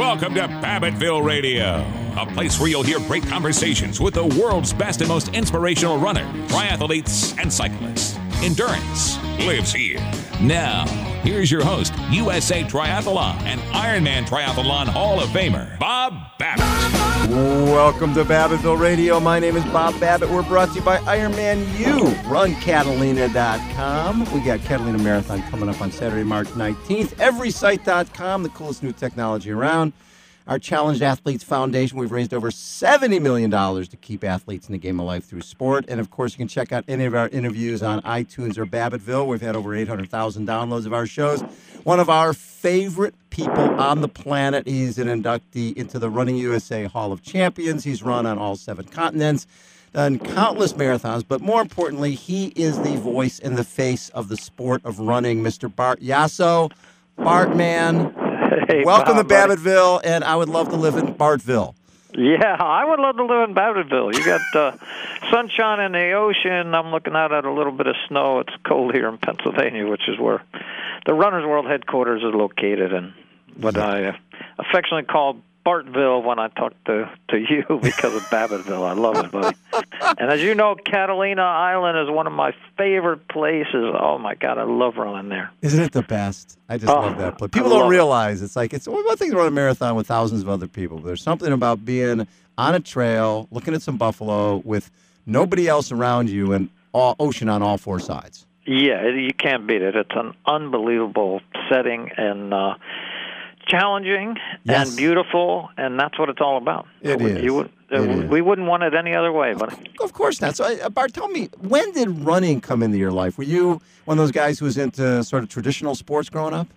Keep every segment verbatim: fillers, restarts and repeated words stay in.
Welcome to Babbittville Radio, a place where you'll hear great conversations with the world's best and most inspirational runners, triathletes, and cyclists. Endurance lives here. Now, here's your host, U S A Triathlon and Ironman Triathlon Hall of Famer, Bob Babbitt. Welcome to Babbittville Radio. My name is Bob Babbitt. We're brought to you by Ironman U. Run Catalina dot com. We got Catalina Marathon coming up on Saturday, March nineteenth. Every site dot com, the coolest new technology around. Our Challenged Athletes Foundation, we've raised over seventy million dollars to keep athletes in the game of life through sport. And, of course, you can check out any of our interviews on iTunes or Babbittville. We've had over eight hundred thousand downloads of our shows. One of our favorite people on the planet. He's an inductee into the Running U S A Hall of Champions. He's run on all seven continents, done countless marathons. But more importantly, he is the voice and the face of the sport of running, Mister Bart Yasso. Bart, man. Hey, welcome Bob, to Babbittville, and I would love to live in Bartville. Yeah, I would love to live in Babbittville. You got uh, sunshine in the ocean. I'm looking out at a little bit of snow. It's cold here in Pennsylvania, which is where the Runner's World headquarters is located, and what yeah. I uh, affectionately call Bartville when I talk to, to you because of Babbittville. I love it, buddy. And as you know, Catalina Island is one of my favorite places. Oh, my God, I love running there. Isn't it the best? I just oh, love that place. People don't it. realize it's like, it's one thing to run a marathon with thousands of other people. But there's something about being on a trail, looking at some buffalo with nobody else around you and all, ocean on all four sides. Yeah, you can't beat it. It's an unbelievable setting, and uh, challenging yes. and beautiful, and that's what it's all about. It you is. Would, you would, it uh, is. We wouldn't want it any other way. But Of course not. So, uh, Bart, tell me, when did running come into your life? Were you one of those guys who was into sort of traditional sports growing up?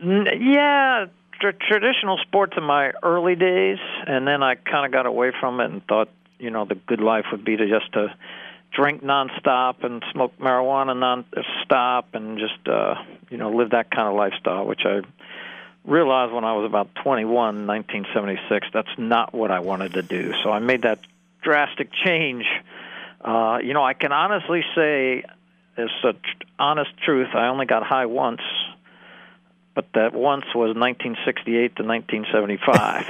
Yeah, tr- traditional sports in my early days, and then I kind of got away from it and thought, you know, the good life would be to just to drink nonstop and smoke marijuana nonstop and just, uh, you know, live that kind of lifestyle, which I realized when I was about twenty-one, nineteen seventy-six, that's not what I wanted to do. So I made that drastic change. Uh, you know, I can honestly say, it's a tr- honest truth, I only got high once, but that once was nineteen sixty-eight to nineteen seventy-five.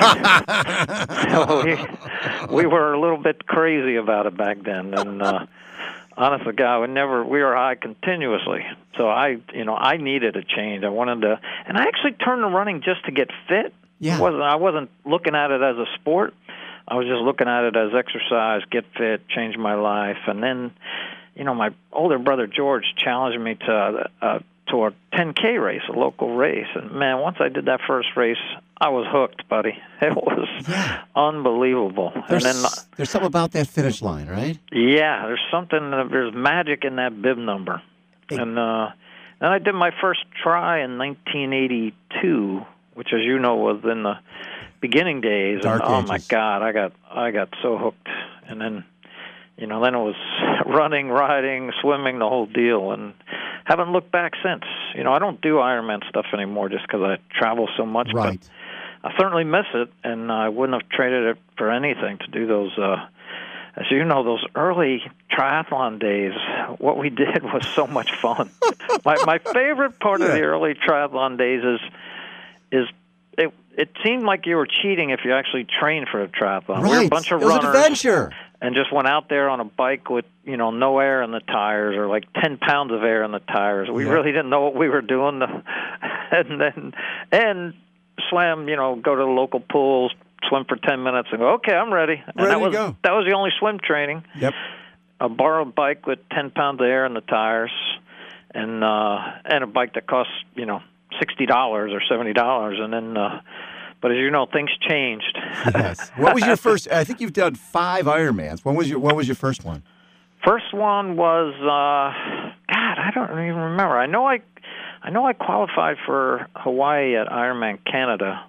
So we, we were a little bit crazy about it back then, and uh, honest to God, we never we were high continuously. So I, you know, I needed a change. I wanted to, and I actually turned to running just to get fit. Yeah. It wasn't I wasn't looking at it as a sport. I was just looking at it as exercise, get fit, change my life, and then, you know, my older brother George challenged me to uh, to a ten K race, a local race, and man, once I did that first race, I was hooked, buddy. It was yeah. unbelievable. There's, and then, there's something about that finish line, right? Yeah, there's something. There's magic in that bib number, hey. and uh, then I did my first try in nineteen eighty-two, which, as you know, was in the beginning days. Dark and, oh ages. my God, I got I got so hooked, and then, you know, then it was running, riding, swimming, the whole deal, and haven't looked back since. You know, I don't do Ironman stuff anymore just because I travel so much. Right. But I certainly miss it, and I wouldn't have traded it for anything to do those. Uh, as you know, those early triathlon days, what we did was so much fun. my my favorite part yeah. of the early triathlon days is is it. It seemed like you were cheating if you actually trained for a triathlon. Right. We were a bunch of it was runners. an adventure. And just went out there on a bike with, you know, no air in the tires or like ten pounds of air in the tires. We yeah. really didn't know what we were doing. To, and then, and swam, you know, go to the local pools, swim for ten minutes and go, okay, I'm ready. And ready that was, to go. That was the only swim training. Yep. A borrowed bike with ten pounds of air in the tires and, uh, and a bike that cost, you know, sixty dollars or seventy dollars. And then, uh, but as you know, things changed. Yes. What was your first? I think you've done five Ironmans. When was your What was your first one? First one was uh, God. I don't even remember. I know I, I know I qualified for Hawaii at Ironman Canada.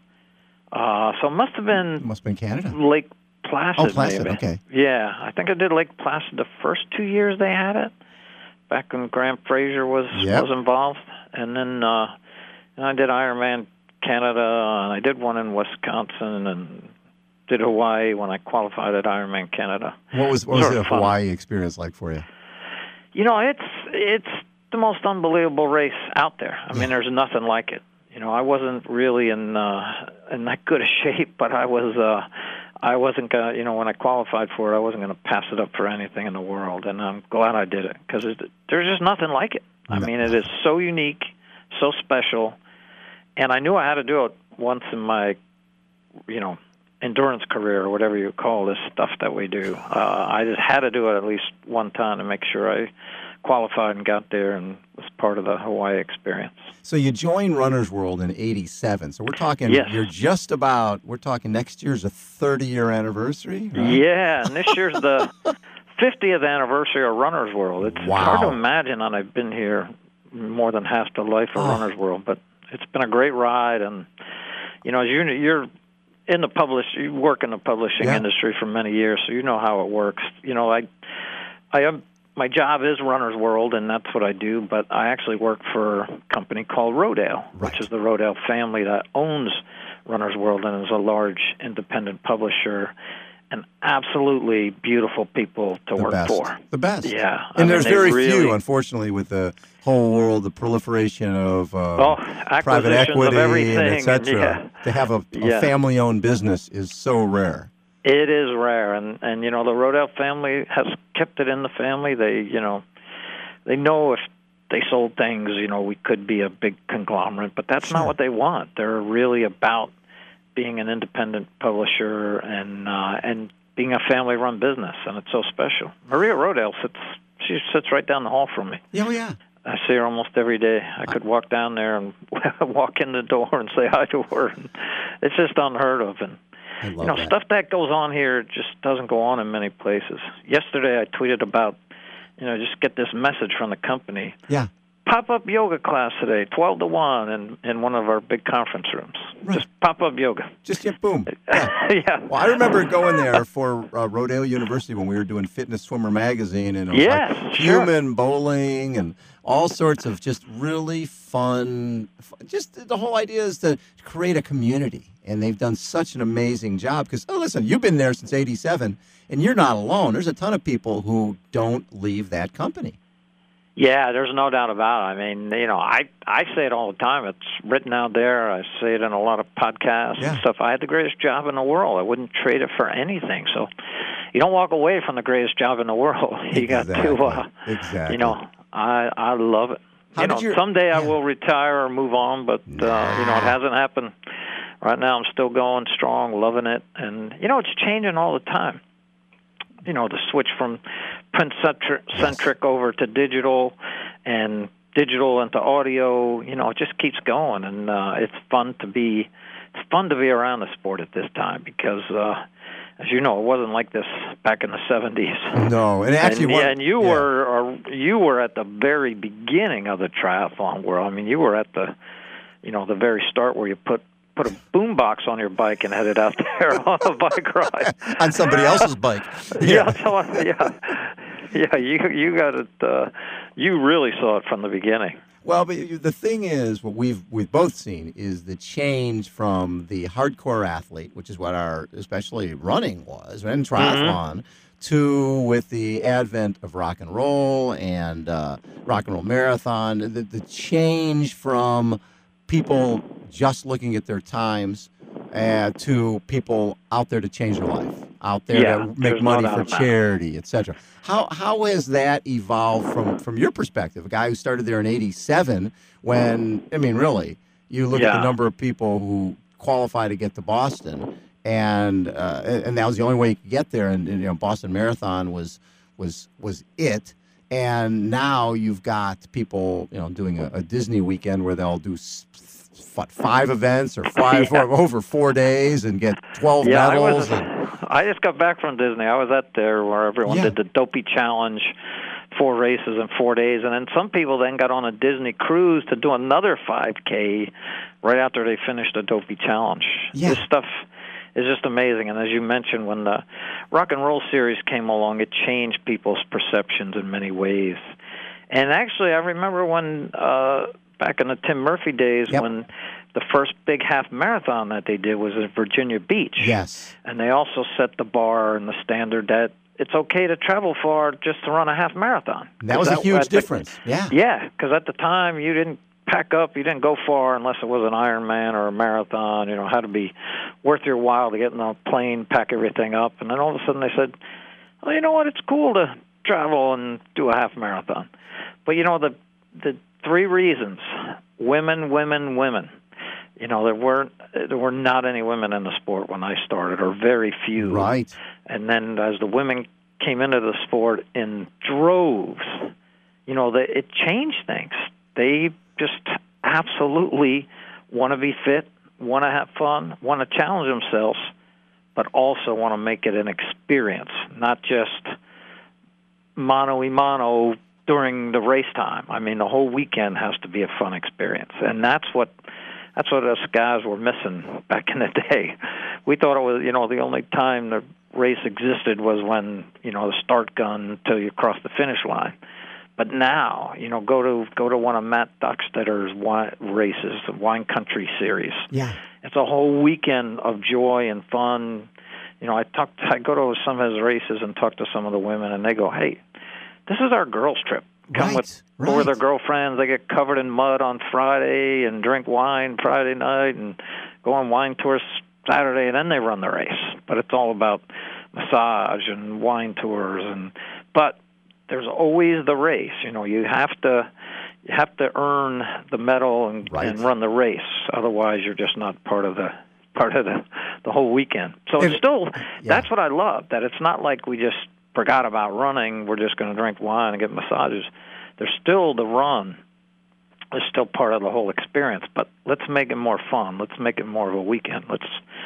Uh, so it must have been It must have been Canada. Lake Placid. Oh, Placid. Maybe. Okay. Yeah, I think I did Lake Placid the first two years they had it. Back when Grant Fraser was Yep. was involved, and then uh, and I did Ironman Canada, and I did one in Wisconsin, and did Hawaii when I qualified at Ironman Canada. What was what was Sort the of fun. Hawaii experience like for you? You know, it's it's the most unbelievable race out there. I mean, there's nothing like it. You know, I wasn't really in uh, in that good a shape, but I was. Uh, I wasn't gonna, you know, when I qualified for it, I wasn't gonna pass it up for anything in the world, and I'm glad I did it because there's just nothing like it. I mean, it is so unique, so special, and I knew I had to do it once in my, you know, endurance career or whatever you call this stuff that we do. Uh, I just had to do it at least one time to make sure I qualified and got there and was part of the Hawaii experience. So you joined Runner's World in eighty-seven. So we're talking, yes. you're just about, we're talking next year's a thirty-year anniversary, right? Yeah, and this year's the fiftieth anniversary of Runner's World. It's wow. hard to imagine that I've been here more than half the life of oh. Runner's World, but it's been a great ride. And, you know, you're, you're in the publish, you work in the publishing yeah. industry for many years, so you know how it works. You know, I, I am, my job is Runner's World, and that's what I do, but I actually work for a company called Rodale, right. which is the Rodale family that owns Runner's World and is a large independent publisher, and absolutely beautiful people to the work best. for. The best. Yeah. And I there's mean, very really, few, unfortunately, with the whole world, the proliferation of uh, oh, private equity of everything, and et cetera. Yeah. To have a, a yeah. family-owned business is so rare. It is rare, and and you know the Rodale family has kept it in the family. They you know they know if they sold things, you know we could be a big conglomerate, but that's sure. not what they want. They're really about being an independent publisher and uh, and being a family-run business, and it's so special. Maria Rodale sits she sits right down the hall from me. Oh yeah. I see her almost every day. I could walk down there and walk in the door and say hi to her. It's just unheard of, and. You know, that. stuff that goes on here just doesn't go on in many places. Yesterday I tweeted about, you know, just get this message from the company. Yeah. Pop-up yoga class today, twelve to one in, in one of our big conference rooms. Right. Just pop-up yoga. Just, yeah, boom. Yeah. yeah. Well, I remember going there for uh, Rodale University when we were doing Fitness Swimmer magazine, and it was yes, like sure. human bowling and all sorts of just really fun. Just the whole idea is to create a community, and they've done such an amazing job. Because, oh, listen, you've been there since eighty-seven, and you're not alone. There's a ton of people who don't leave that company. Yeah, there's no doubt about it. I mean, you know, I, I say it all the time. It's written out there. I say it in a lot of podcasts yeah. and stuff. I had the greatest job in the world. I wouldn't trade it for anything. So you don't walk away from the greatest job in the world. You exactly. got to, uh, exactly. you know, I I love it. How you did know, your, someday yeah. I will retire or move on, but, nah. uh, you know, it hasn't happened. Right now I'm still going strong, loving it. And, you know, it's changing all the time. You know, the switch from print-centric yes. over to digital and digital into audio, you know, it just keeps going. And uh, it's fun to be it's fun to be around the sport at this time because, uh, as you know, it wasn't like this back in the seventies. No, and actually, and, one, yeah, and you yeah. were or you were at the very beginning of the triathlon world. I mean, you were at the, you know, the very start where you put put a boom box on your bike and headed out there on a bike ride on somebody else's bike. Yeah, yeah, so, yeah, yeah. You you got it. Uh, you really saw it from the beginning. Well, but the thing is, what we've we've both seen is the change from the hardcore athlete, which is what our especially running was, and triathlon, mm-hmm. to with the advent of rock and roll and uh, rock and roll marathon. The, the change from people just looking at their times uh, to people out there to change their life, out there yeah, to make money no for charity, et cetera. How how has that evolved from, from your perspective? A guy who started there in eighty-seven when, I mean, really, you look yeah. at the number of people who qualify to get to Boston, and uh, and that was the only way you could get there, and, and you know, Boston Marathon was was was it. And now you've got people, you know, doing a, a Disney weekend where they'll do what, five events or five yeah. or over four days and get twelve yeah, medals. I, was, and... I just got back from Disney. I was at there where everyone yeah. did the Dopey Challenge, four races in four days, and then some people then got on a Disney cruise to do another five K right after they finished the Dopey Challenge. Yeah. This stuff is just amazing. And as you mentioned, when the Rock and Roll series came along, it changed people's perceptions in many ways. And actually, I remember when, uh, back in the Tim Murphy days, yep. when the first big half marathon that they did was at Virginia Beach. Yes. And they also set the bar and the standard that it's okay to travel far just to run a half marathon. That was that, a huge the, difference. Yeah. Yeah, because at the time, you didn't pack up. You didn't go far unless it was an Ironman or a marathon. You know, it had to be worth your while to get in a plane, pack everything up. And then all of a sudden they said, well, you know what, it's cool to travel and do a half marathon. But, you know, the the three reasons, women, women, women. You know, there weren't there were not any women in the sport when I started, or very few. Right. And then as the women came into the sport in droves, you know, the, it changed things. They just absolutely want to be fit, want to have fun, want to challenge themselves, but also want to make it an experience, not just mano-a-mano during the race time. I mean, the whole weekend has to be a fun experience, and that's what that's what us guys were missing back in the day. We thought it was, you know, the only time the race existed was when, you know, the start gun until you cross the finish line. But now, you know, go to go to one of Matt Dockstetter's wine races, the Wine Country Series. Yeah, it's a whole weekend of joy and fun. You know, I talk, I go to some of his races and talk to some of the women, and they go, "Hey, this is our girls' trip. Come right, with right. go with their girlfriends. They get covered in mud on Friday and drink wine Friday night and go on wine tours Saturday, and then they run the race. But it's all about massage and wine tours, and but." There's always the race. You know, you have to you have to earn the medal and, right. and run the race. Otherwise, you're just not part of the part of the the whole weekend. So it's still yeah. that's what I love. That it's not like we just forgot about running. We're just going to drink wine and get massages. There's still the run. Is still part of the whole experience. But let's make it more fun. Let's make it more of a weekend. Let's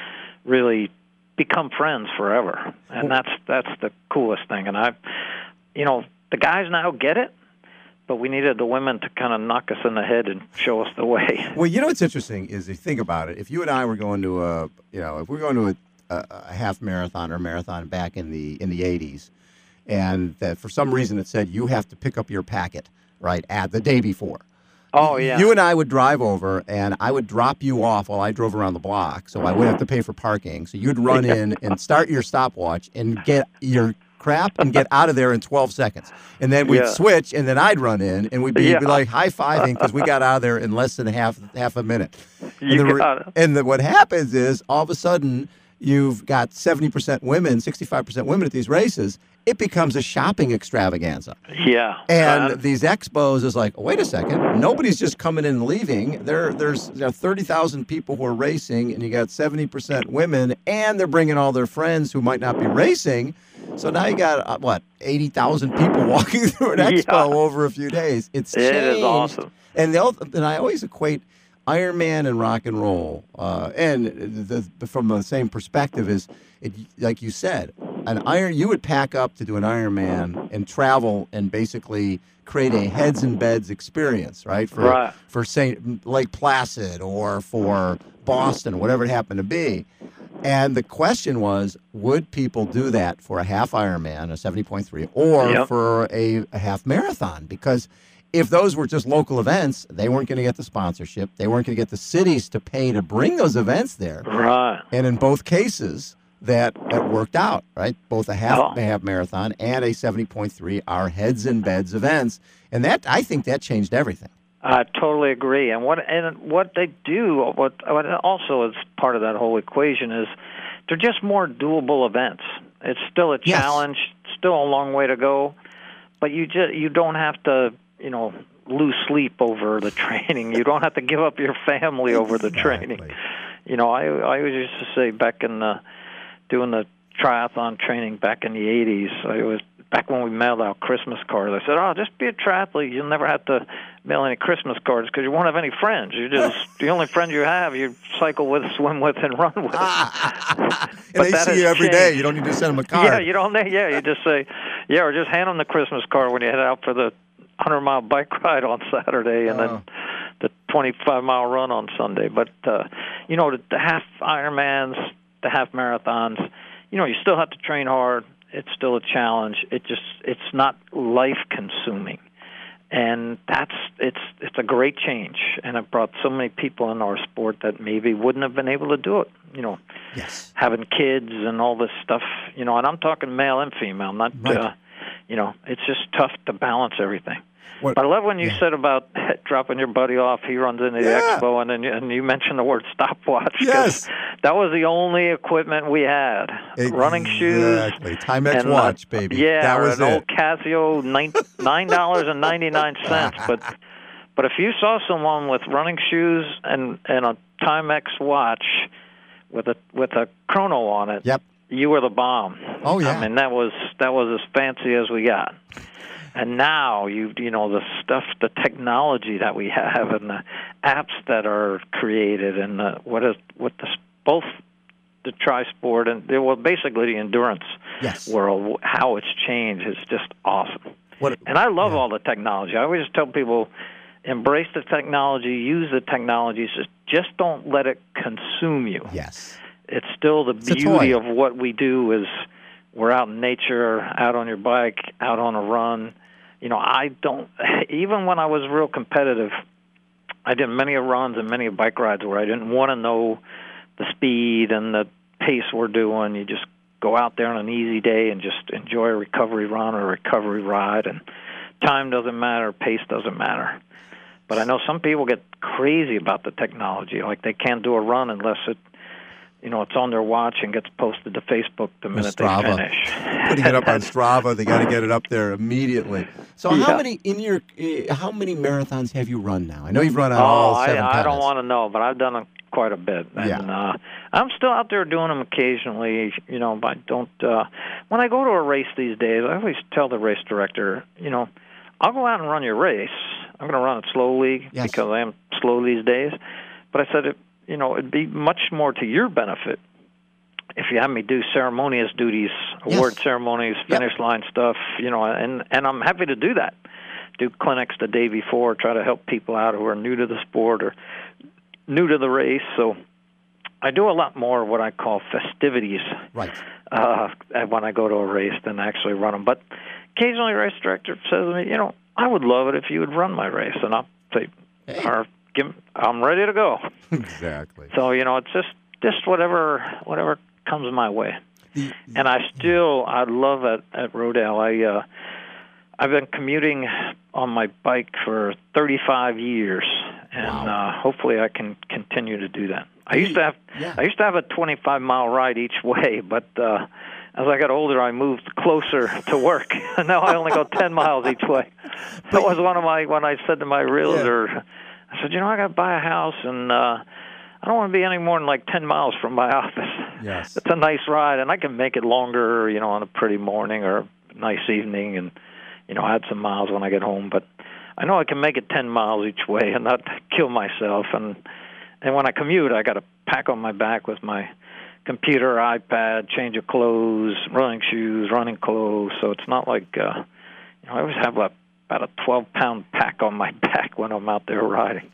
really become friends forever. And that's that's the coolest thing. And I. You know, the guys now get it, but we needed the women to kind of knock us in the head and show us the way. Well, you know what's interesting is if you think about it, if you and I were going to a, you know, if we we're going to a, a, a half marathon or marathon back in the in the eighties, and that for some reason it said you have to pick up your packet right at the day before. Oh yeah. You and I would drive over, and I would drop you off while I drove around the block, so I wouldn't have to pay for parking. So you'd run in and start your stopwatch and get your crap and get out of there in twelve seconds. And then we'd yeah. switch, and then I'd run in, and we'd be, yeah. be like high-fiving because we got out of there in less than half half a minute. You and the, got it. And the, what happens is, all of a sudden, you've got seventy percent women, sixty-five percent women at these races. It becomes a shopping extravaganza. Yeah. And uh, these expos is like, oh, wait a second, nobody's just coming in and leaving. There, there's you know, thirty thousand people who are racing, and you got seventy percent women, and they're bringing all their friends who might not be racing. So now you got, uh, what, eighty thousand people walking through an expo yeah. over a few days. It's it changed. is awesome. And, the, and I always equate Ironman and rock and roll, uh, and the, the, from the same perspective is, it, like you said, an iron. You would pack up to do an Ironman and travel and basically create a heads and beds experience, right? For right. for Saint Lake Placid or for Boston, whatever it happened to be. And the question was, would people do that for a half Ironman, a seventy point three, or yep. for a, a half marathon? Because if those were just local events, they weren't going to get the sponsorship. They weren't going to get the cities to pay to bring those events there. Right. And in both cases, that, that worked out, right? Both a half, oh. a half marathon and a seventy point three are heads and beds events. And that I think that changed everything. I totally agree. And what and what they do, what, what also is part of that whole equation is they're just more doable events. It's still a challenge, yes. still a long way to go, but you just you don't have to, you know, lose sleep over the training. You don't have to give up your family over the training. You know, I I always used to say back in the doing the triathlon training back in the eighties, I was back when we mailed out Christmas cards. I said, "Oh, just be a triathlete. You'll never have to mail any Christmas cards because you won't have any friends. You just the only friend you have, you cycle with, swim with, and run with." and they see you every changed. day. You don't need to send them a card. Yeah, you don't. Yeah, you just say, yeah, or just hand them the Christmas card when you head out for the hundred mile bike ride on Saturday, and oh. then the twenty-five mile run on Sunday. But uh, you know, the, the half Ironmans, the half marathons, you know, you still have to train hard. It's still a challenge. It just it's not life consuming, and that's it's it's a great change. And it brought so many people in our sport that maybe wouldn't have been able to do it. You know, yes. having kids and all this stuff. You know, and I'm talking male and female, not. Right. Uh, you know, it's just tough to balance everything. What, But I love when you yeah. said about dropping your buddy off. He runs into the Yeah. expo, and then you, and you mentioned the word stopwatch. 'cause Yes. that was the only equipment we had. Running shoes. Exactly. Timex and, watch, uh, baby. Yeah, that or was an it. old Casio, nine nine dollars and ninety nine cents. But but if you saw someone with running shoes and and a Timex watch with a with a chrono on it, Yep. you were the bomb. Oh, yeah. I mean that was that was as fancy as we got. And now you you know the stuff, the technology that we have, and the apps that are created, and the, what is what the both the tri-sport and well basically the endurance Yes. world, how it's changed is just awesome. What, And I love yeah. all the technology. I always tell people, embrace the technology, use the technologies, just just don't let it consume you. Yes. It's still the It's a beauty toy. of what we do is we're out in nature, out on your bike, out on a run. You know, I don't, even when I was real competitive, I did many a runs and many a bike rides where I didn't want to know the speed and the pace we're doing. You just go out there on an easy day and just enjoy a recovery run or a recovery ride, and time doesn't matter, pace doesn't matter. But I know some people get crazy about the technology, like they can't do a run unless it, you know, it's on their watch and gets posted to Facebook the minute they Strava. finish. Putting it up on Strava, they got to get it up there immediately. So, how Yeah. many in your uh, how many marathons have you run now? I know you've run on Oh, all I, seven. I don't continents. want to know, but I've done them quite a bit, and Yeah. uh, I'm still out there doing them occasionally. You know, but I don't. Uh, when I go to a race these days, I always tell the race director, you know, I'll go out and run your race. I'm going to run it slowly Yes. because I am slow these days. But I said, it, you know, it'd be much more to your benefit if you have me do ceremonious duties, Yes. award ceremonies, Yep. finish line stuff, you know, and, and I'm happy to do that. Do clinics the day before, try to help people out who are new to the sport or new to the race. So I do a lot more of what I call festivities Right. uh, when I go to a race than actually run them. But occasionally a race director says to me, you know, I would love it if you would run my race. And I'll say, Hey. or give, I'm ready to go. Exactly. So, you know, it's just, just whatever whatever comes my way. The- And I still, I love it at Rodale. I, uh, I've been commuting on my bike for thirty-five years, and Wow. uh, hopefully I can continue to do that. I used to have, Yeah. I used to have a twenty-five mile ride each way, but uh, as I got older, I moved closer to work, and now I only go ten miles each way. That was one of my when I said to my realtor, I said, you know, I got to buy a house, and uh, I don't want to be any more than like ten miles from my office. Yes. It's a nice ride, and I can make it longer, you know, on a pretty morning or a nice evening, and you know, add some miles when I get home. But I know I can make it ten miles each way and not kill myself. And and when I commute, I got to pack on my back with my computer, iPad, change of clothes, running shoes, running clothes. So it's not like uh, you know, I always have a, about a twelve pound pack on my back when I'm out there riding.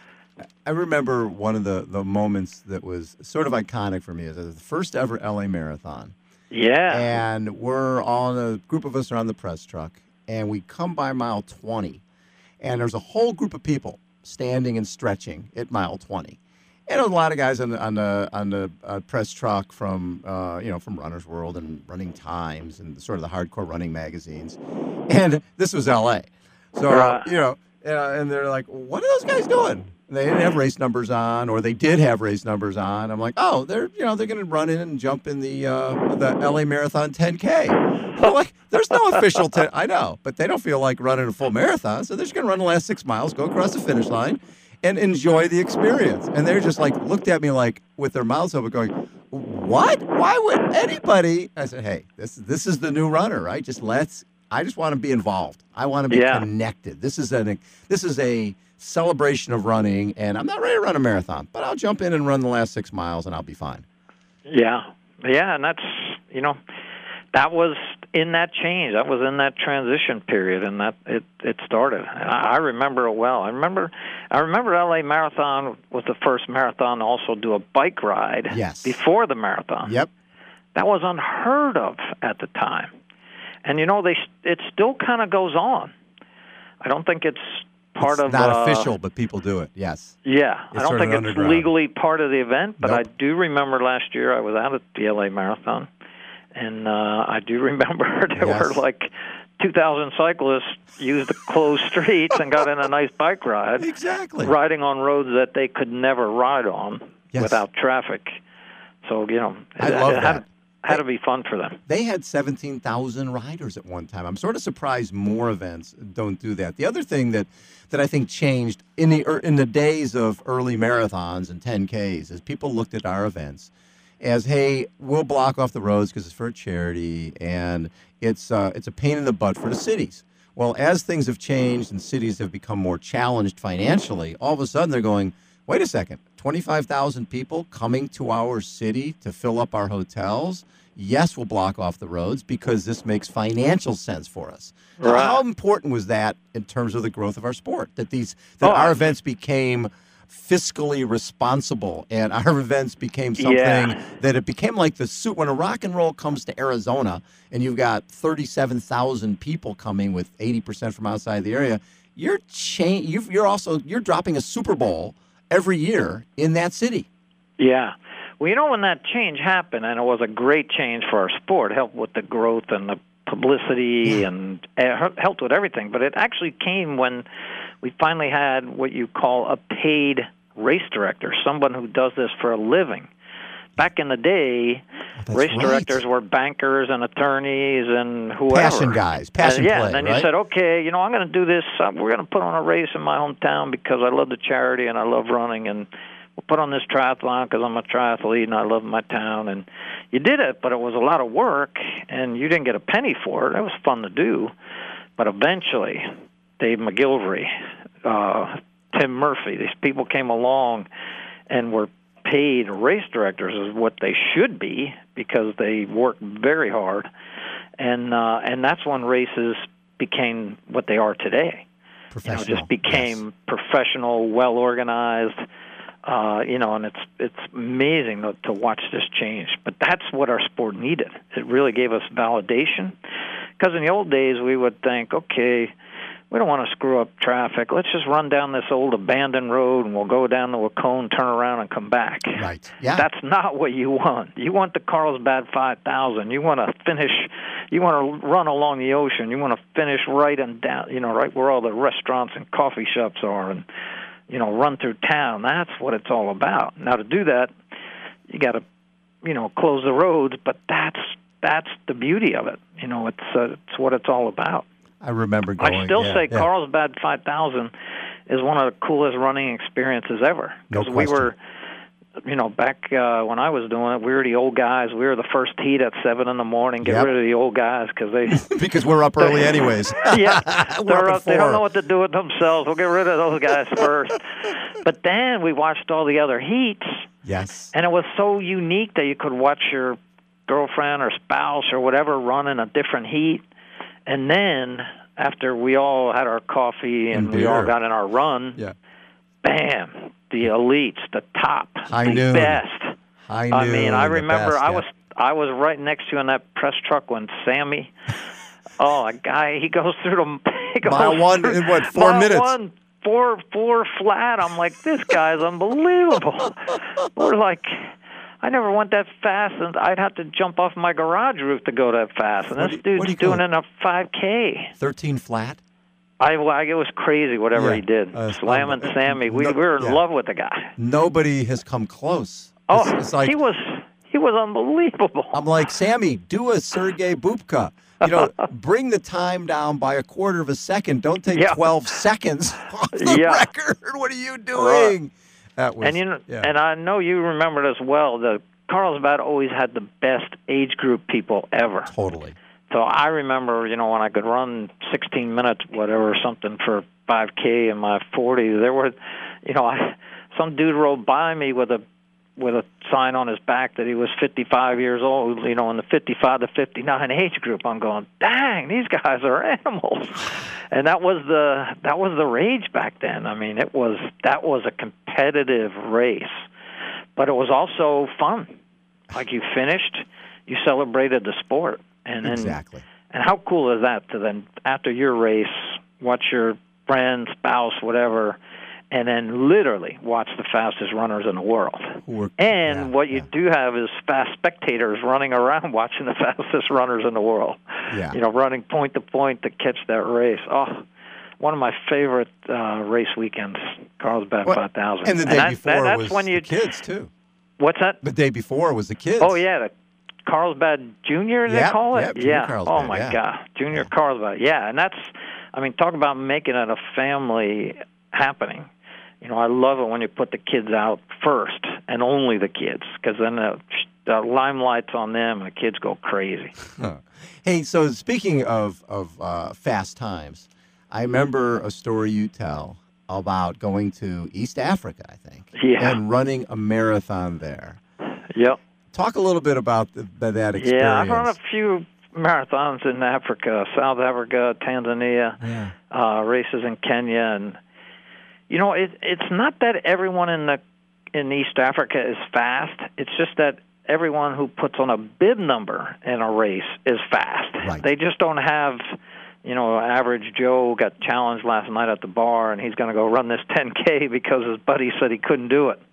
I remember one of the, the moments that was sort of iconic for me is the first ever L A Marathon. Yeah. And we're on a group of us are on the press truck, and we come by mile twenty, and there's a whole group of people standing and stretching at mile twenty. And there's a lot of guys on the on the on the uh, press truck from uh, you know from Runner's World and Running Times and sort of the hardcore running magazines. And this was L A, so Right. you know, uh, and they're like, "What are those guys doing?" And they didn't have race numbers on, or they did have race numbers on. I'm like, "Oh, they're you know they're going to run in and jump in the uh, the L A Marathon ten K." I'm like, "There's no official ten." I know, but they don't feel like running a full marathon, so they're just going to run the last six miles, go across the finish line, and enjoy the experience. And they're just like looked at me like with their mouths open, going, "What? Why would anybody?" I said, "Hey, this this is the new runner, right? Just let's. I just want to be involved. I want to be Yeah. connected. This is a this is a celebration of running, and I'm not ready to run a marathon, but I'll jump in and run the last six miles, and I'll be fine." Yeah, yeah, and that's, you know, that was in that change. That was in that transition period, and that it it started. And I, I remember it well. I remember, I remember L A Marathon was the first marathon to also do a bike ride. Yes. Before the marathon. Yep. That was unheard of at the time, and you know they it still kind of goes on. I don't think it's part it's of not uh, official, but people do it. Yes. Yeah, It's I don't sort of think it's underground. legally part of the event, but Nope. I do remember last year I was out at the L A Marathon, and uh, I do remember there Yes. were like two thousand cyclists used the closed streets and got in a nice bike ride. Exactly. Riding on roads that they could never ride on Yes. without traffic. So, you know, I it, love it had, that. had to be fun for them. They had seventeen thousand riders at one time. I'm sort of surprised more events don't do that. The other thing that, that I think changed in the er, in the days of early marathons and ten Ks is people looked at our events as, hey, we'll block off the roads because it's for a charity and it's uh, it's a pain in the butt for the cities. Well, as things have changed and cities have become more challenged financially, all of a sudden they're going, wait a second, twenty-five thousand people coming to our city to fill up our hotels? Yes, we'll block off the roads because this makes financial sense for us. Right. How important was that in terms of the growth of our sport? That these that Oh, our I- events became fiscally responsible and our events became something Yeah. that it became like the suit when a rock and roll comes to Arizona and you've got thirty-seven thousand people coming with eighty percent from outside the area. You're cha- you've, you're also you're dropping a Super Bowl every year in that city. Yeah. Well, you know, when that change happened, and it was a great change for our sport, it helped with the growth and the publicity Yeah. and it helped with everything. But it actually came when we finally had what you call a paid race director, someone who does this for a living. Back in the day, That's race right. directors were bankers and attorneys and whoever. Passion guys, passion and, yeah, play, and then right? you said, okay, you know, I'm going to do this. Uh, we're going to put on a race in my hometown because I love the charity and I love running, and we'll put on this triathlon because I'm a triathlete and I love my town. And you did it, but it was a lot of work, and you didn't get a penny for it. It was fun to do. But eventually, Dave McGilvery, uh, Tim Murphy, these people came along and were paid race directors is what they should be because they work very hard, and uh, and that's when races became what they are today. You know, Professional. just became yes. professional, well organized. Uh, you know, and it's it's amazing to, to watch this change. But that's what our sport needed. It really gave us validation. Because in the old days, we would think, okay, we don't want to screw up traffic. Let's just run down this old abandoned road, and we'll go down to a cone, turn around, and come back. Right. Yeah. That's not what you want. You want the Carlsbad five thousand. You want to finish. You want to run along the ocean. You want to finish right and down. You know, right where all the restaurants and coffee shops are, and you know, run through town. That's what it's all about. Now, to do that, you got to, you know, close the roads. But that's that's the beauty of it. You know, it's uh, it's what it's all about. I remember going. I still yeah, say yeah. Carlsbad five thousand is one of the coolest running experiences ever. No Because we question. were, you know, back uh, when I was doing it, we were the old guys. We were the first heat at seven in the morning. Get Yep. rid of the old guys because they, because we're up early anyways. yeah, We're they're up up, at they don't four. know what to do with themselves. We'll get rid of those guys first. But then we watched all the other heats, Yes. and it was so unique that you could watch your girlfriend or spouse or whatever run in a different heat, and then after we all had our coffee and, And we all beer. got in our run, Yeah. bam, the elites, the top, High the noon. best. High I noon, mean, I the remember best, I yeah. was I was right next to you in that press truck when Sammy, oh, a guy, he goes through the he goes Mile one through- in what, four mile minutes? One, four four flat. I'm like, this guy's unbelievable. We're like, I never went that fast, and I'd have to jump off my garage roof to go that fast. And What this do you- what dude's do you doing go? it in a five K. thirteen flat. I, I it was crazy whatever Yeah, he did. uh, Slamming um, Sammy. We, no- we were in yeah. love with the guy. Nobody has come close. Oh, It's, it's like he was he was unbelievable. I'm like, Sammy, do a Sergei Bubka. You know, bring the time down by a quarter of a second. Don't take Yeah. twelve seconds off the Yeah. record. What are you doing? That was, And you know, yeah. and I know you remember it as well. The Carlsbad always had the best age group people ever. totally. So I remember, you know, when I could run sixteen minutes, whatever, or something for five K in my forties, there were, you know, I, some dude rode by me with a with a sign on his back that he was fifty-five years old, you know, in the fifty-five to fifty-nine age group. I'm going, dang, these guys are animals. And that was the that was the rage back then. I mean, it was that was a competitive race, but it was also fun. Like you finished, you celebrated the sport. And then, Exactly. and how cool is that to then, after your race, watch your friend, spouse, whatever, and then literally watch the fastest runners in the world. Were, and yeah, what you yeah. do have is fast spectators running around watching the fastest runners in the world. Yeah. You know, running point to point to catch that race. Oh, one of my favorite uh, race weekends, Carlsbad Well, five thousand. And the day that, before that, that's was when you, the kids, too. What's that? The day before was the kids. Oh, yeah, the Carlsbad Junior, they Yep, call it? yep, Junior yeah. Carlsbad, Oh, my yeah. God. Junior Yeah. Carlsbad. Yeah, and that's, I mean, talk about making it a family happening. You know, I love it when you put the kids out first, and only the kids, because then the, the limelight's on them, and the kids go crazy. Huh. Hey, so speaking of, of uh, fast times, I remember a story you tell about going to East Africa, I think, Yeah. and running a marathon there. Yep. Talk a little bit about the, that experience. Yeah, I've run a few marathons in Africa, South Africa, Tanzania, Yeah. uh, races in Kenya, and you know, it, it's not that everyone in the in East Africa is fast. It's just that everyone who puts on a bib number in a race is fast. Right. They just don't have, you know, average Joe got challenged last night at the bar, and he's going to go run this ten K because his buddy said he couldn't do it.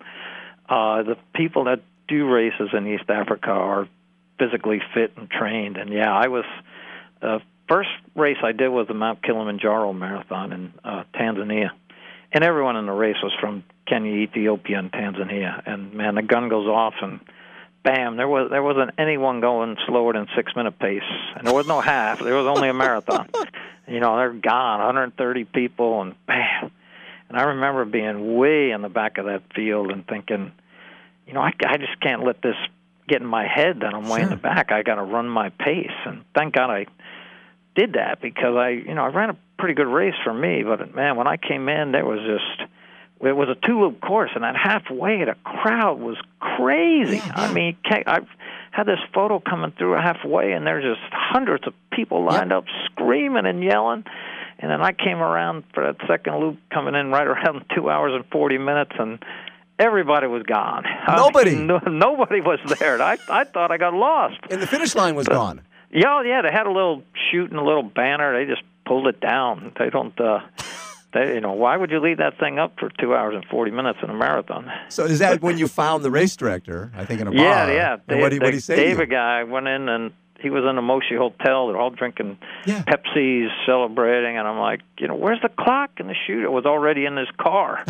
Uh, the people that do races in East Africa are physically fit and trained. And, yeah, I was the first race I did was the Mount Kilimanjaro Marathon in uh, Tanzania. And everyone in the race was from Kenya, Ethiopia, and Tanzania. And, man, the gun goes off, and bam, there, was, there wasn't anyone going slower than six-minute pace. And there was no half. There was only a marathon. You know, they're gone, one hundred thirty people, and bam. And I remember being way in the back of that field and thinking, you know, I, I just can't let this get in my head that I'm way in the back. I got to run my pace. And thank God I did that, because I, you know, I ran a pretty good race for me. But, man, when I came in, there was just, it was a two-loop course, and that halfway, the crowd was crazy. Yeah, yeah. I mean, I've had this photo coming through halfway, and there's just hundreds of people lined Yep. up screaming and yelling. And then I came around for that second loop, coming in right around two hours and forty minutes, and everybody was gone. Nobody? I mean, no, nobody was there. And I, I thought I got lost. And the finish line was gone. Yeah, yeah, they had a little chute and a little banner. They just pulled it down. They don't, uh, they, you know, why would you leave that thing up for two hours and forty minutes in a marathon? So is that when you found the race director, I think, in a bar? Yeah, yeah. And what did the he say to you? David guy went in, and he was in the Moshi Hotel. They're all drinking Yeah. Pepsis, celebrating, and I'm like, you know, where's the clock and the chute? It was already in his car.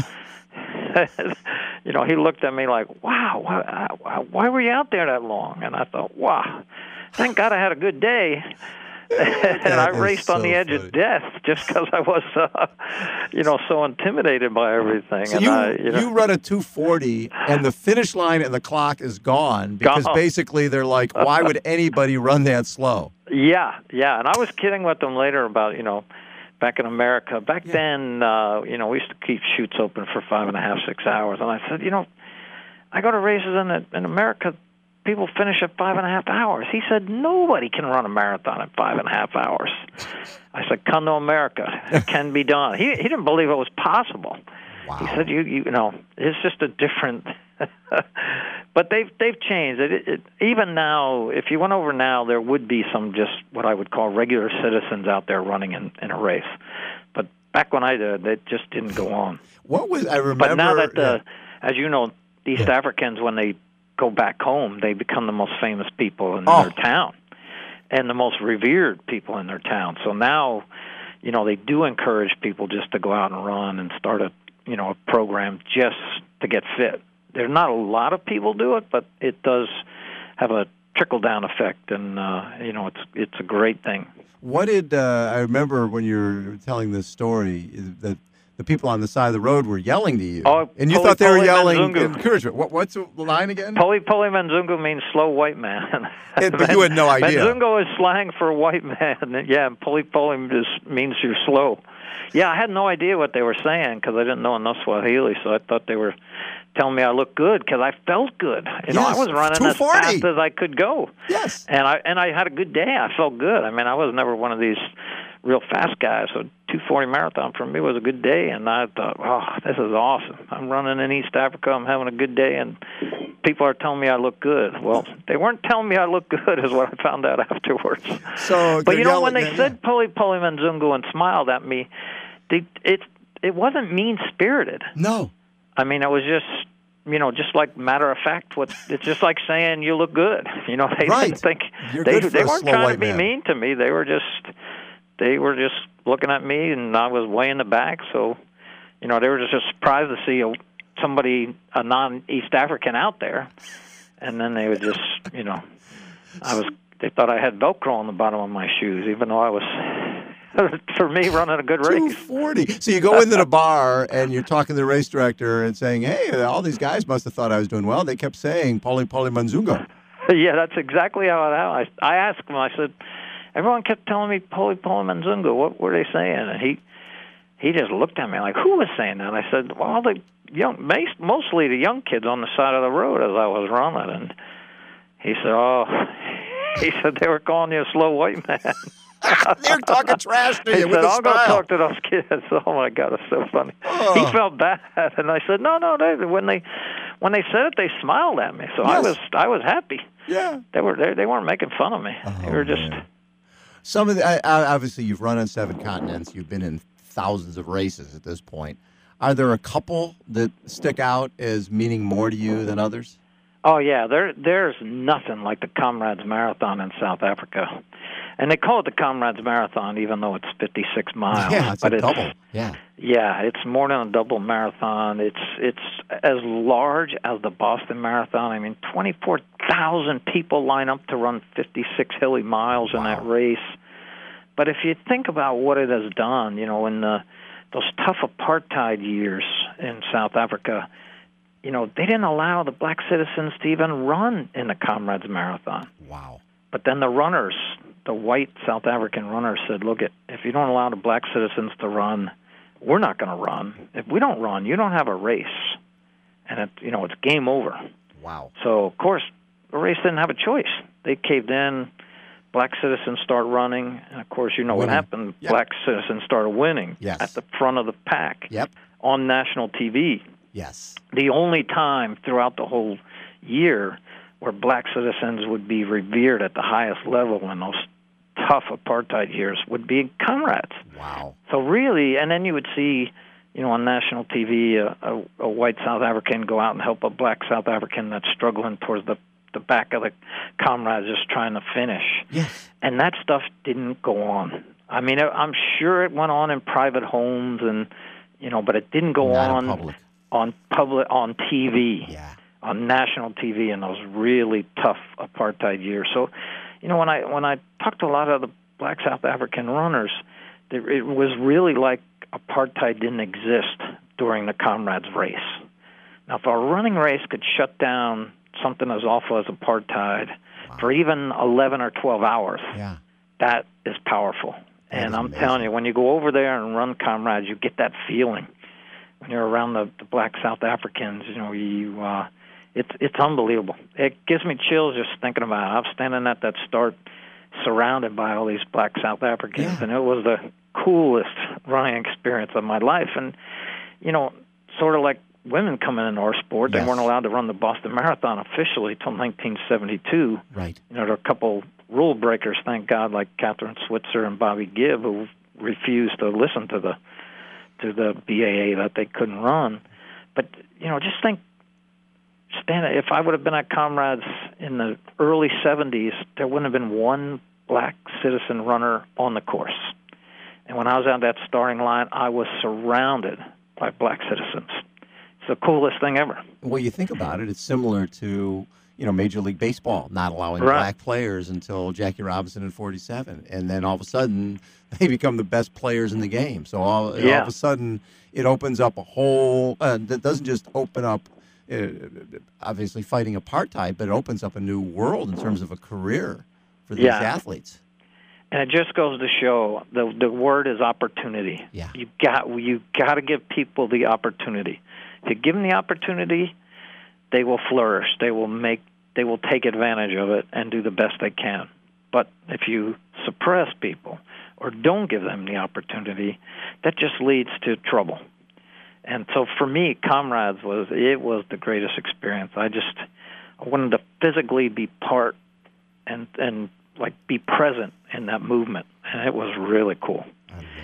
You know, he looked at me like, wow, why, why were you out there that long? And I thought, wow, thank God I had a good day. And I is raced on so the edge funny. of death just because I was, uh, you know, so intimidated by everything. So and you, I, you know, you run a two forty, and the finish line and the clock is gone because Gone. basically they're like, why would anybody run that slow? Yeah, yeah, and I was kidding with them later about, you know, back in America. Back Yeah. then, uh, you know, we used to keep chutes open for five and a half, six hours. And I said, you know, I go to races in in America, people finish at five and a half hours. He said, nobody can run a marathon in five and a half hours. I said, come to America. It can be done. He he didn't believe it was possible. Wow. He said, you you know, it's just a different. But they've they've changed. It, it, even now, if you went over now, there would be some just what I would call regular citizens out there running in, in a race. But back when I did, it just didn't go on. What was, I remember. But now that, the, yeah. as you know, East Yeah. Africans, when they go back home, they become the most famous people in Oh. their town and the most revered people in their town. So now, you know, they do encourage people just to go out and run and start a, you know, a program just to get fit. There's not a lot of people do it, but it does have a trickle-down effect, and, uh, you know, it's it's a great thing. What did, uh, I remember when you were telling this story, that the people on the side of the road were yelling to you. Oh, and you Poli- thought they were Poli yelling Manzungu. encouragement. What, what's the line again? Poli Poli Manzungu means slow white man. It- but you had no idea. Manzungu is slang for white man. Yeah, and Poli Poli just means you're slow. Yeah, I had no idea what they were saying because I didn't know enough Swahili, so I thought they were telling me I looked good because I felt good. You know, Yes, I was running as two forty. fast as I could go. Yes. And I and I had a good day. I felt good. I mean, I was never one of these real fast guys, so two forty marathon for me was a good day, and I thought, oh, this is awesome. I'm running in East Africa. I'm having a good day, and people are telling me I look good. Well, they weren't telling me I look good is what I found out afterwards. So But, you know, when yelling- they yeah, said Poli Poli Manzungu and smiled at me, they, it it wasn't mean-spirited. No. I mean, it was just, you know, just like matter of fact. What it's just like saying you look good. You know, they right. didn't think You're they good for they a weren't slow trying white to be man. mean to me. They were just they were just looking at me, and I was way in the back. So, you know, they were just surprised to see a, somebody a non-East African out there, and then they would just, you know, I was. They thought I had Velcro on the bottom of my shoes, even though I was. For me, running a good race. two forty. So you go into the bar and you're talking to the race director and saying, hey, all these guys must have thought I was doing well. They kept saying Paulie Paulie Manzungo. Yeah, that's exactly how it happened. I, I asked him, I said, everyone kept telling me Paulie Paulie Manzungo. What were they saying? And he he just looked at me like, who was saying that? I said, well, the young, mostly the young kids on the side of the road as I was running. And he said, oh, he said they were calling you a slow white man. They're talking trash to you he with said, a I'll go smile. talk to those kids. Oh my God, it's so funny. Oh. He felt bad, and I said, no, no. They, when they when they said it, they smiled at me, so Yes. I was I was happy. Yeah. They were they, they weren't making fun of me. Oh, they were just. man. Some of the I, I, obviously you've run on seven continents. You've been in thousands of races at this point. Are there a couple that stick out as meaning more to you than others? Oh yeah, there there's nothing like the Comrades Marathon in South Africa. And they call it the Comrades Marathon, even though it's fifty-six miles. Yeah, it's but a it's, double. Yeah, yeah, it's more than a double marathon. It's it's as large as the Boston Marathon. I mean, twenty-four thousand people line up to run fifty-six hilly miles in Wow. that race. But if you think about what it has done, you know, in the, those tough apartheid years in South Africa, you know, they didn't allow the black citizens to even run in the Comrades Marathon. wow. But then the runners, the white South African runners said, look, if you don't allow the black citizens to run, we're not going to run. If we don't run, you don't have a race. And, it, you know, it's game over. Wow. So, of course, the race didn't have a choice. They caved in. Black citizens start running. And, of course, you know Winning. what happened. Yep. Black citizens started winning Yes. at the front of the pack Yep. on national T V. Yes. The only time throughout the whole year where black citizens would be revered at the highest level in those tough apartheid years would be Comrades. Wow. So really, and then you would see, you know, on national T V, a, a, a white South African go out and help a black South African that's struggling towards the, the back of the Comrades just trying to finish. Yes. And that stuff didn't go on. I mean, I'm sure it went on in private homes, and you know, but it didn't go Not on in public. on public on T V. Yeah. On national T V in those really tough apartheid years. So, you know, when I when I talked to a lot of the black South African runners, it, it was really like apartheid didn't exist during the Comrades race. Now, if a running race could shut down something as awful as apartheid Wow. for even eleven or twelve hours, Yeah. that is powerful. That and is I'm amazing. telling you, when you go over there and run Comrades, you get that feeling. When you're around the, the black South Africans, you know, you uh, it's it's unbelievable. It gives me chills just thinking about it. I was standing at that start, surrounded by all these black South Africans, Yeah. and it was the coolest running experience of my life. And you know, sort of like women coming into our sport, Yes. they weren't allowed to run the Boston Marathon officially till nineteen seventy-two. Right. You know, there are a couple rule breakers, thank God, like Catherine Switzer and Bobby Gibb, who refused to listen to the to the B A A that they couldn't run. But you know, just think, Stan, if I would have been at Comrades in the early seventies, there wouldn't have been one black citizen runner on the course. And when I was on that starting line, I was surrounded by black citizens. It's the coolest thing ever. Well, you think about it, it's similar to, you know, Major League Baseball not allowing Right. black players until Jackie Robinson in forty-seven. And then all of a sudden, they become the best players in the game. So all, Yeah. all of a sudden, it opens up a whole, uh, that doesn't just open up, uh, obviously fighting apartheid, but it opens up a new world in terms of a career for these Yeah. athletes. And it just goes to show the the word is opportunity. Yeah. You got you got to give people the opportunity. If you give them the opportunity, they will flourish. They will make they will take advantage of it and do the best they can. But if you suppress people or don't give them the opportunity, that just leads to trouble. And so for me, Comrades was it was the greatest experience. I just I wanted to physically be part and and like be present in that movement, and it was really cool. I love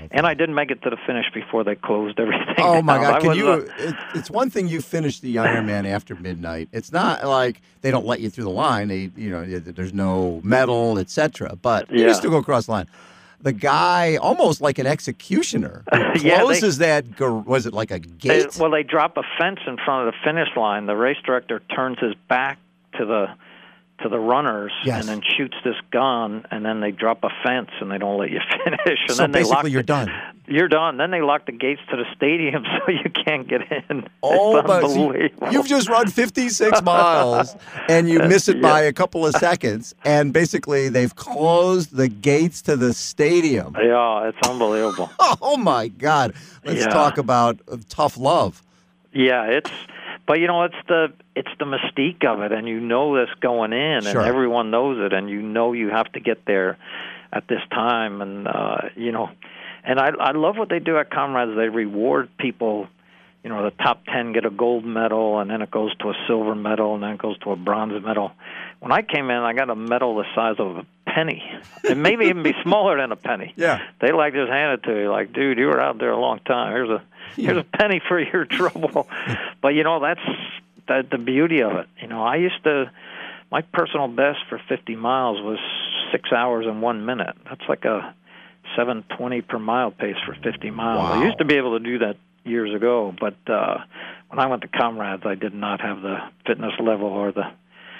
And I didn't make it to the finish before they closed everything. Oh my down. God! I Can was, you? uh, It, it's one thing you finish the Ironman after midnight. It's not like they don't let you through the line. They, you know, there's no medal, et cetera. But you Yeah. still go across the line. The guy, almost like an executioner, who Yeah, they- closes that. gar- Was it like a They, gate? well, they drop a fence in front of the finish line. The race director turns his back to the to the runners Yes. and then shoots this gun, and then they drop a fence and they don't let you finish. And So then they lock basically, you're the, done. You're done. Then they lock the gates to the stadium so you can't get in. Oh, it's but unbelievable. you've just run fifty-six miles and you miss it by a couple of seconds, and basically they've closed the gates to the stadium. Yeah, it's unbelievable. Oh my God! Let's Yeah. talk about uh, tough love. Yeah, it's, but you know, it's the it's the mystique of it, and you know this going in, Sure. and everyone knows it, and you know you have to get there at this time, and uh, you know, and I I love what they do at Comrades. They reward people. You know, the top ten get a gold medal, and then it goes to a silver medal, and then it goes to a bronze medal. When I came in, I got a medal the size of a penny, and maybe even be smaller than a penny. Yeah. They like just hand it to you, like, dude, you were out there a long time. Here's a here's a penny for your trouble. But you know, that's that the beauty of it. You know, I used to, my personal best for fifty miles was six hours and one minute. That's like a seven twenty per mile pace for fifty miles. Wow. I used to be able to do that years ago, but uh, when I went to Comrades, I did not have the fitness level or the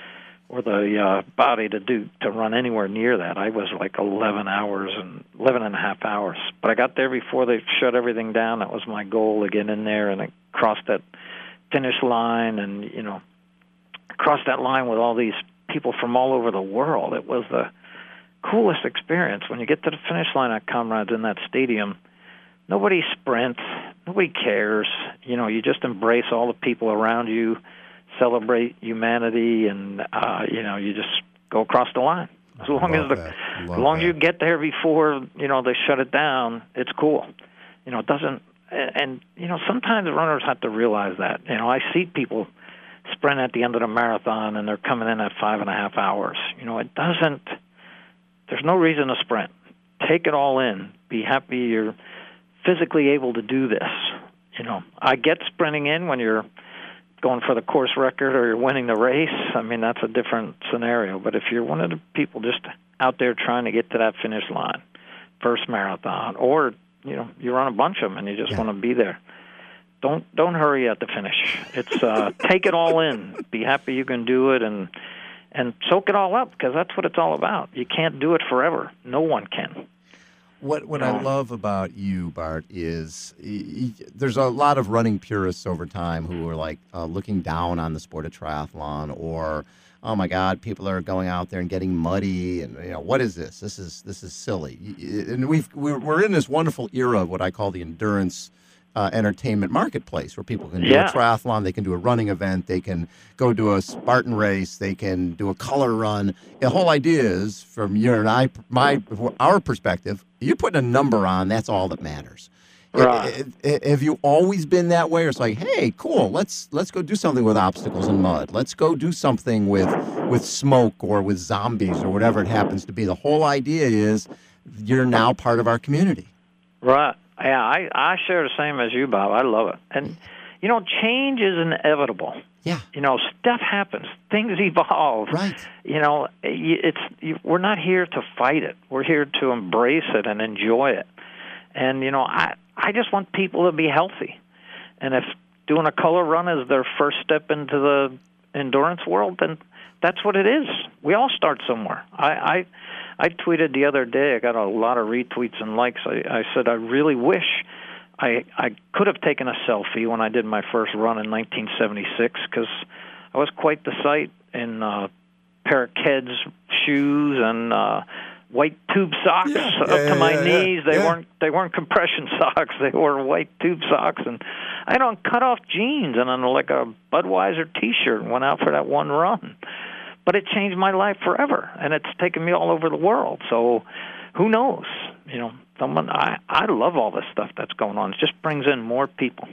or the uh, body to do to run anywhere near that. I was like eleven hours and eleven and a half hours. But I got there before they shut everything down. That was my goal, to get in there and I crossed that finish line, and you know, crossed that line with all these people from all over the world. It was the coolest experience. When you get to the finish line at Comrades in that stadium, nobody sprints, nobody cares. You know, you just embrace all the people around you, celebrate humanity, and uh, you know, you just go across the line. As long Love as the, that. as Love long as that. you get there before you know they shut it down, it's cool. You know, it doesn't. And, and you know, sometimes runners have to realize that. You know, I see people sprint at the end of the marathon, and they're coming in at five and a half hours. You know, it doesn't. There's no reason to sprint. Take it all in. Be happy you're physically able to do this. You know, I get sprinting in when you're going for the course record or you're winning the race. I mean, that's a different scenario. But if you're one of the people just out there trying to get to that finish line, first marathon, or, you know, you run a bunch of them and you just Yeah. want to be there, don't don't hurry at the finish. It's uh, take it all in. Be happy you can do it, and and soak it all up, because that's what it's all about. You can't do it forever. No one can. What what I love about you, Bart, is y- y- there's a lot of running purists over time who are like uh, looking down on the sport of triathlon, or oh my God, people are going out there and getting muddy, and you know, what is this? This is this is silly. Y- y- And we've we're, we're in this wonderful era of what I call the endurance uh, entertainment marketplace, where people can do Yeah. a triathlon, they can do a running event, they can go do a Spartan race, they can do a color run. The whole idea is, from your and I, my our perspective, you put a number on, that's all that matters. Right. I- I- Have you always been that way, or it's like, hey, cool, let's let's go do something with obstacles and mud. Let's go do something with with smoke or with zombies or whatever it happens to be. The whole idea is you're now part of our community. Right. Yeah, I, I share the same as you, Bob. I love it. And, you know, change is inevitable. Yeah. You know, stuff happens. Things evolve. Right. You know, y- it's you, we're not here to fight it. We're here to embrace it and enjoy it. And, you know, I, I just want people to be healthy. And if doing a color run is their first step into the endurance world, then that's what it is. We all start somewhere. I, I I tweeted the other day, I got a lot of retweets and likes. I, I said I really wish I I could have taken a selfie when I did my first run in nineteen seventy-six, because I was quite the sight in uh, pair of Keds shoes and uh, white tube socks Yeah, up yeah, to my yeah, yeah, knees. They yeah. weren't they weren't compression socks. They were white tube socks, and I had on cut off jeans and on like a Budweiser T-shirt and went out for that one run. But it changed my life forever, and it's taken me all over the world. So who knows? You know, someone I I love all this stuff that's going on. It just brings in more people.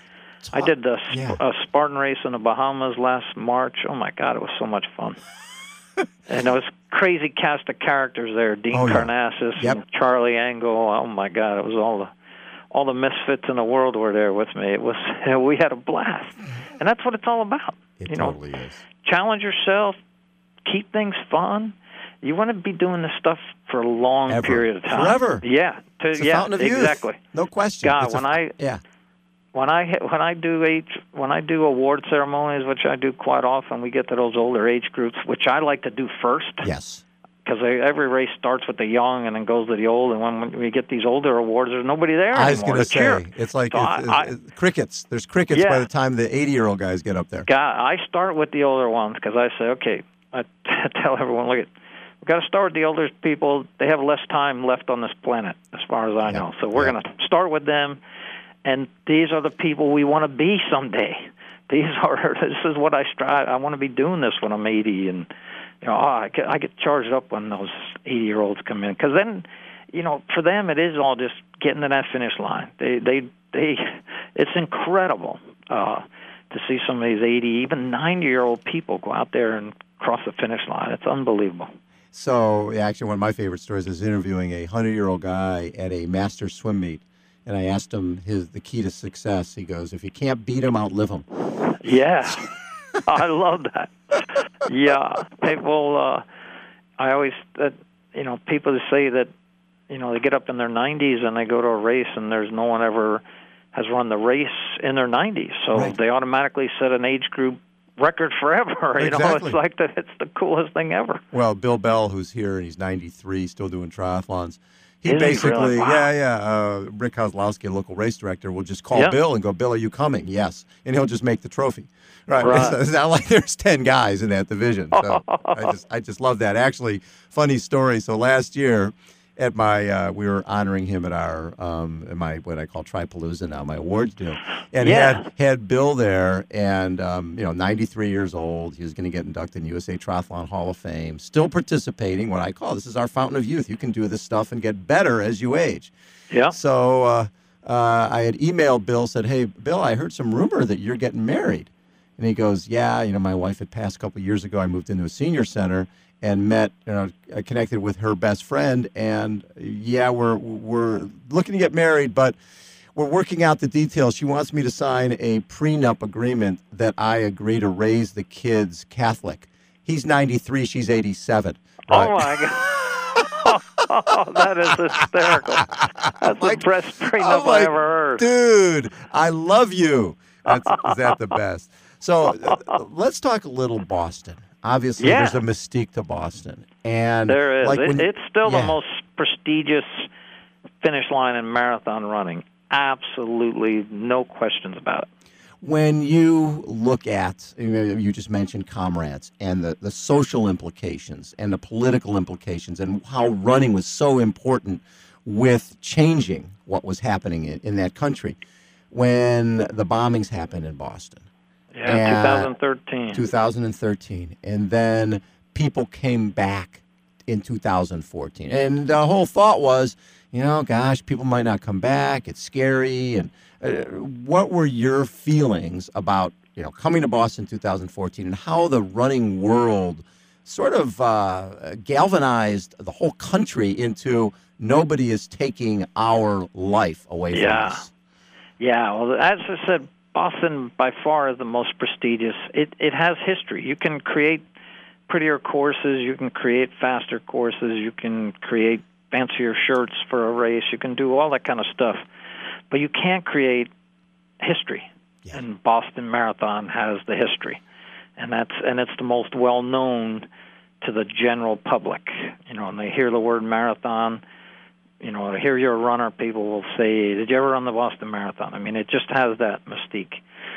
I did a, Yeah. a Spartan race in the Bahamas last March. Oh my God, it was so much fun. And it was crazy cast of characters there: Dean Oh, yeah. Karnassus, Yep. and Charlie Angle. Oh my God, it was all the all the misfits in the world were there with me. It was we had a blast, and that's what it's all about. It you totally know, is. challenge yourself, keep things fun. You want to be doing this stuff for a long Ever. period of time. Forever. Yeah. To, It's a yeah, fountain of youth. exactly. No question. God, It's a when f- I yeah. when I when I do age when I do award ceremonies, which I do quite often, we get to those older age groups, which I like to do first. Yes. Because every race starts with the young and then goes to the old, and when we get these older awards, there's nobody there I was anymore going to to cheer. say, it's like So it's, I- it's, it's crickets. There's crickets Yeah. by the time the eighty-year-old guys get up there. God, I start with the older ones because I say, okay, I tell everyone, look, at, we've got to start with the older people. They have less time left on this planet, as far as I Yeah. know. So we're Yeah. going to start with them, and these are the people we want to be someday. These are this is what I strive. I want to be doing this when I'm eighty, and you know, oh, I get, I get charged up when those eighty-year-olds come in, because then, you know, for them it is all just getting to that finish line. They, they, they. It's incredible uh, to see some of these eighty, even ninety-year-old people go out there and cross the finish line. It's unbelievable. So, yeah, actually, one of my favorite stories is interviewing a hundred-year-old guy at a Masters swim meet, and I asked him his the key to success. He goes, "If you can't beat him, outlive him." Yeah, I love that. Yeah, people. Uh, I always, uh, you know, people say that, you know, they get up in their nineties and they go to a race, and there's no one ever has run the race in their nineties, so Right. they automatically set an age group record forever. You know, Exactly. it's like the, it's the coolest thing ever. Well, Bill Bell, who's here, and he's ninety-three, still doing triathlons. He Is he basically, really? Wow. yeah, yeah. Uh, Rick Kozlowski, a local race director, will just call Yep. Bill and go, "Bill, are you coming?" "Yes," and he'll just make the trophy. Right. Right. It's, it's not like there's ten guys in that division. So I just, I just love that. Actually, funny story. So last year, at my, uh, we were honoring him at our, um, at my what I call Tripalooza now, my awards deal, and Yeah. had had Bill there, and um, you know, ninety-three years old. He was going to get inducted in U S A Triathlon Hall of Fame. Still participating. What I call this is our fountain of youth. You can do this stuff and get better as you age. Yeah. So uh, uh, I had emailed Bill, said, "Hey, Bill, I heard some rumor that you're getting married." And he goes, "Yeah, you know, my wife had passed a couple of years ago. I moved into a senior center and met, you know, I connected with her best friend, and yeah, we're we're looking to get married, but we're working out the details. She wants me to sign a prenup agreement that I agree to raise the kids Catholic." He's ninety-three, she's eighty-seven. Right? Oh my God. Oh, that is hysterical. That's Like, the best prenup I'm I like, ever heard. Dude, I love you. That's, is that the best? So uh, let's talk a little Boston. Obviously, Yeah. there's a mystique to Boston, and There is. Like it, when- it's still yeah. the most prestigious finish line in marathon running. Absolutely no questions about it. When you look at, you know, you just mentioned comrades and the, the social implications and the political implications and how running was so important with changing what was happening in, in that country. When the bombings happened in Boston, Yeah, And- twenty thirteen. two thousand thirteen, and then people came back in two thousand fourteen. And the whole thought was, you know, gosh, people might not come back. It's scary. And uh, what were your feelings about, you know, coming to Boston in two thousand fourteen and how the running world sort of uh, galvanized the whole country into nobody is taking our life away from Yeah. us? Yeah, well, as I said, Boston by far is the most prestigious. It it has history. You can create prettier courses. You can create faster courses. You can create fancier shirts for a race. You can do all that kind of stuff. But you can't create history. Yeah. And Boston Marathon has the history. And that's and it's the most well known to the general public. You know, when they hear the word marathon, you know, hear you're a runner, people will say, "Did you ever run the Boston Marathon?" I mean, it just has that mystique.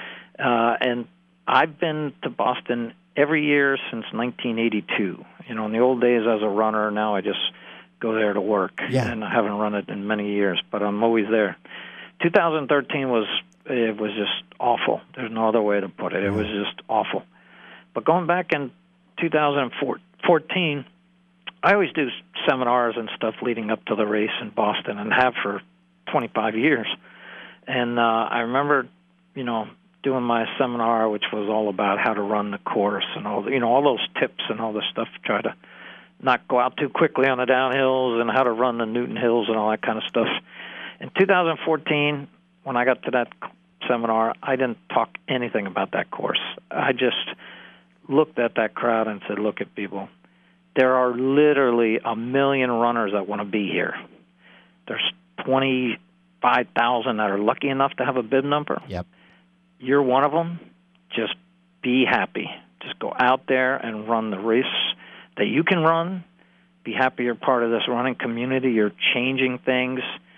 Uh, and I've been to Boston every year since nineteen eighty-two. You know, in the old days as a runner, now I just go there to work. Yeah. And I haven't run it in many years, but I'm always there. two thousand thirteen was, it was just awful. There's no other way to put it. It was just awful. But going back in two thousand fourteen, I always do seminars and stuff leading up to the race in Boston and have for twenty-five years. And uh, I remember, you know, doing my seminar, which was all about how to run the course and all the, you know, all those tips and all this stuff. Try to not go out too quickly on the downhills and how to run the Newton Hills and all that kind of stuff. In two thousand fourteen, when I got to that seminar, I didn't talk anything about that course. I just looked at that crowd and said, look at people. There are literally a million runners that want to be here. There's twenty-five thousand that are lucky enough to have a bib number. Yep. You're one of them. Just be happy. Just go out there and run the race that you can run. Be happy you're part of this running community. You're changing things.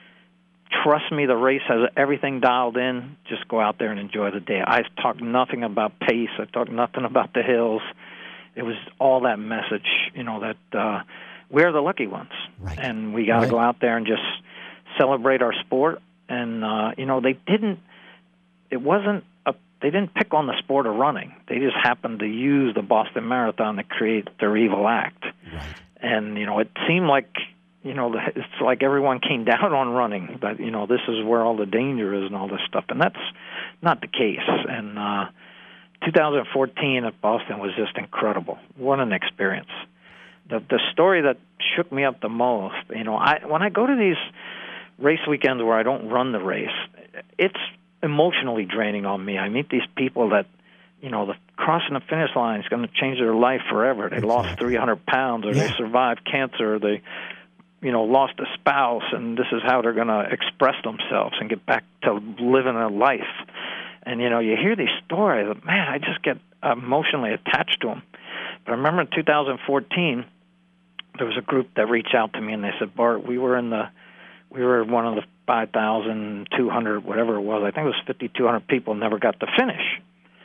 Trust me, the race has everything dialed in. Just go out there and enjoy the day. I talked nothing about pace. I talked nothing about the hills. It was all that message, you know, that uh, we're the lucky ones. Right. And we got to Right. go out there and just celebrate our sport. And, uh, you know, they didn't, it wasn't, a, they didn't pick on the sport of running. They just happened to use the Boston Marathon to create their evil act. Right. And, you know, it seemed like, you know, it's like everyone came down on running, that, you know, this is where all the danger is and all this stuff. And that's not the case. And uh, two thousand fourteen at Boston was just incredible. What an experience. The the story that shook me up the most, you know, I when I go to these race weekends where I don't run the race, it's emotionally draining on me. I meet these people that, you know, the crossing the finish line is going to change their life forever. They Exactly. lost three hundred pounds, or Yeah. they survived cancer, or they, you know, lost a spouse, and this is how they're going to express themselves and get back to living a life. And, you know, you hear these stories, man, I just get emotionally attached to them. But I remember in two thousand fourteen, there was a group that reached out to me, and they said, Bart, we were in the, we were one of the five thousand two hundred, whatever it was, I think it was fifty-two hundred people never got to finish.